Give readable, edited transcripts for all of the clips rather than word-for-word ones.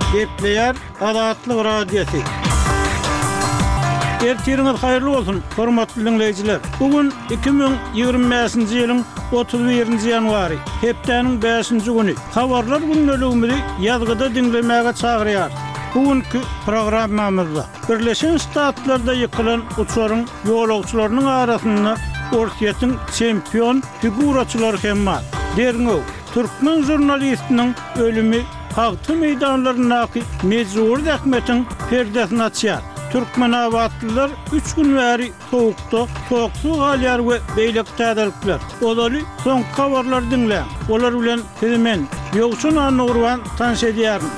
Gepleyer Adatlyk Radiosu. Ertiriniz hayırlı olsun, hormatly dinleyijiler. Bugün 2025-nji ýylyň 31-nji ýanwary, hepdeniň 5-nji güni. Habarlar günneligimizi ýazgyda dinlemäge çagyrýar. Bugünkü programmamyzda Birleşen Ştatlarda ýykylan uçaryň ýolagçylarynyň arasynda orsiýetiň çempion figuraçylary hem bar. Derňew, türkmen jurnalistiniň ölümi Hagty meydanlarynaky mejbur zähmetiň perdesini açýar. Türkmenabatlılar 3 gün bäri soğukda, soğuksu galýar we beýlek täzelikler. Olary soň habarlar dinle. Olar bilen hemen ýogşun anurwan tanış edýärim.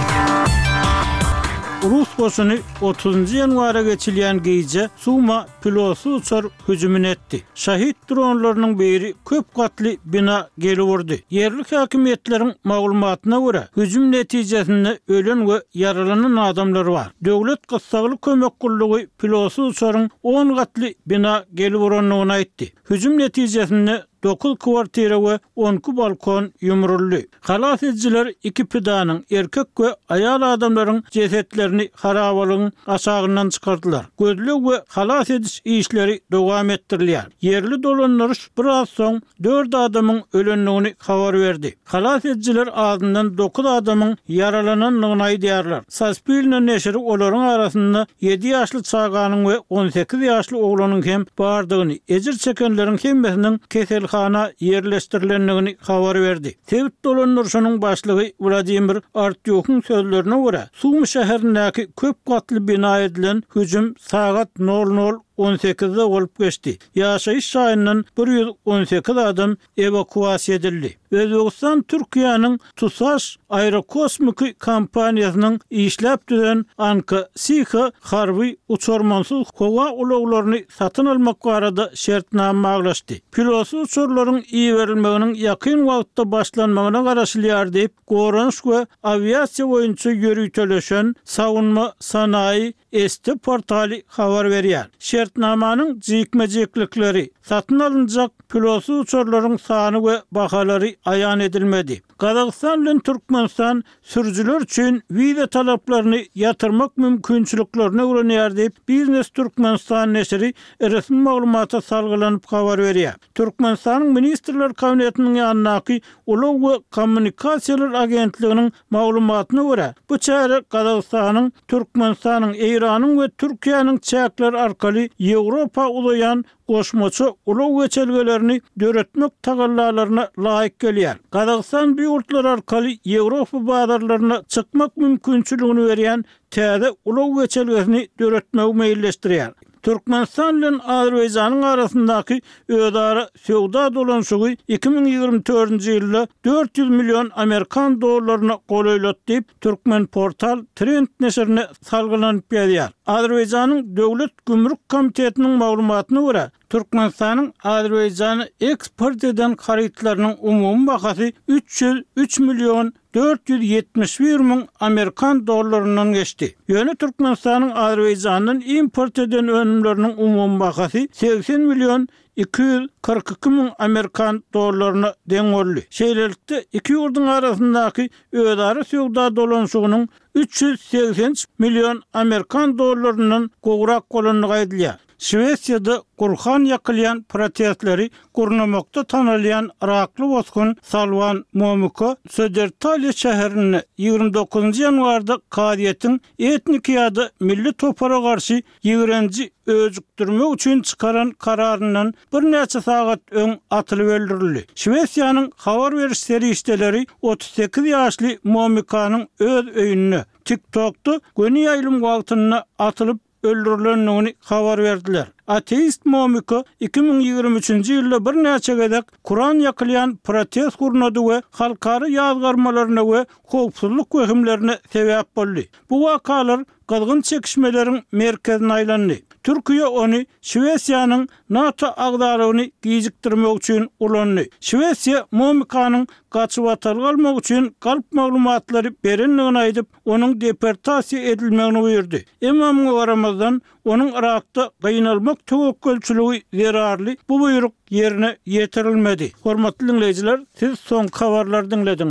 Rus goşuny 30-njy ýanwara geçilýän gece Suma pilotsy uçar hüjüm etdi. Şahit dronlarynyň biri köp gatly bina gelip vurdy. Yerli häkimetleriň maglumatyna görä, hüjüm netijesinde ölen we yaralanan adamlar bar. Döwlet gysgaly kömek gullugy pilotsy uçaryň 10 gatly bina gelip vuranlygyny aýtdy. Hüjüm netijesinde 9 kwartira we 10 balkon ýumruldy. Halas edjiler 2 pidanyň erkek we aýal adamlaryň jesetlerini harabalygyň aşagyndan çykardylar. Gözlük we halas ediş işleri dowam etdirilýär. Yerli dolanlaryş biraz soň 4 adamyň ölenligini habar berdi. Halas edjiler adyndan 9 adamyň yaralananlygyny aýdýarlar. Saspilne neşri olaryň arasynda 7 ýaşly çaganyň we 18 ýaşly oglanyň hem bardygyny, ejir çekenleriň hemmesiniň kesel yerleştirilenligini habar berdi. Tevhid dolanlaryşynyň başlygy Vladimir Artyokhyň sözlerine görä, Sumy şäherindäki köp gatly bina edilen hüjüm saat 00:18-de bolup geçdi. Ýaşaýyş şaýyndan 118 adam evakuasiýa edildi. Özbegistan Türkiýanyň Tusaş aerokosmik kompaniýasynyň işläp düzen Anka Siha harby uçurmansyz howa ulaglaryny satyn almak barada şertname maglaşdy. Pilotsy uçurlaryň iyi berilmeginiň ýakyn wagtda başlanmagyna garaşylýar diýip Goranş we aviasiýa boýunça ýörüýteleşen Sawunma Sanayi Esti portaly habar berýär. Şertnamanyň jikmejeklikleri, satyn alınjak pilotsy uçurlaryň sany we bahalary aýan edilmedi. Gazagystan bilen Türkmenistan sürüjüler üçin wiza talaplaryny ýatyrmak mümkinçiliklerini öwrenýär diýip Biznes Türkmenistan neşri resmi maglumata salgylanyp habar berýär. Türkmenistanyň ministrler kabinetiniň ýanynaky Ulag we Kommunikasiýalar agentliginiň maglumatyna görä, bu çäre Gazagystanyň, Türkmenistanyň, Eýranyň we Türkiýanyň çäkler arkaly Ýewropa ulayan goşmaçy ulag geçelgelerini döretmek tagallalaryna laýyk gelýär. Gazagystan bu ýurtlar arkaly Ýewropa bazarlaryna çykmak mümkinçiligini berýän täze ulag geçelgesini döretmegi meýilleşdirýär. Türkmenistan bilen Azerbaýjanyň arasyndaky özara sowda dolanşygy 2024-nji ýylda 400 milyon Amerikan dollaryna golaýlat diýip Türkmen portal Trend neşrine salgylanyp berýär. Azerbaýjanyň Döwlet Gümrük Komitetiniň maglumatyna görä, Türkmenistanyň Azerbaýjany eksport eden harytlarynyň umumy bahasy 303 milyon 471 min Amerikan dollarynyň geçdi. Ýöne Türkmenistanyň Azerbaýjandan import eden önümleriniň umumy bahasy 80 milyon 242 min Amerikan dollaryna deň boldy. Şeýlelikde iki ýurduň arasyndaky özara sowda dolanşygynyň 380 milyon Amerikan dollarynyň gowrak bolanlygy aýdylýar. Şwesiýada Gurhan ýakylýan protestleri gurnamakda tanalýan Irakly bozgun Salwan Momiko Södertali şäherine 29-njy ýanwarda Kadiýetiň etnik ýa-da milli topara garşy ýigrenji özükdirmek üçin çykaran kararyndan bir näçe sagat öň atylyp öldürildi. Şwesiýanyň habar beriş serişdeleri 38 ýaşly Momikanyň öz öýüne TikTok'da göni ýaýlym wagtyna atylyp öldürilenligini habar berdiler. Ateist Momiko 2023-nji ýylda bir näçe gezek Kur'an ýakylýan protest gurnady we halkary ýazgarmalaryna we howpsuzlyk wehimlerine sebäp boldy. Bu wakalar gazgyn çekişmeleriň merkezine aýlandy. Türkiýe ony Şwesiýanyň NATO agdaryny gijikdirmek üçin ulandy. Şwesiýa Momikanyň gaçyp atalmak üçin galp maglumatlary berenligini aýdyp, onuň deportasiýa edilmegini buyurdy. Emma muňa garamazdan onuň Irakda gynalmak töwekkülçiligi zerarly bu buyruk yerine ýetirilmedi. Hormatly dinleyijiler, siz soň habarlary dinlediniz.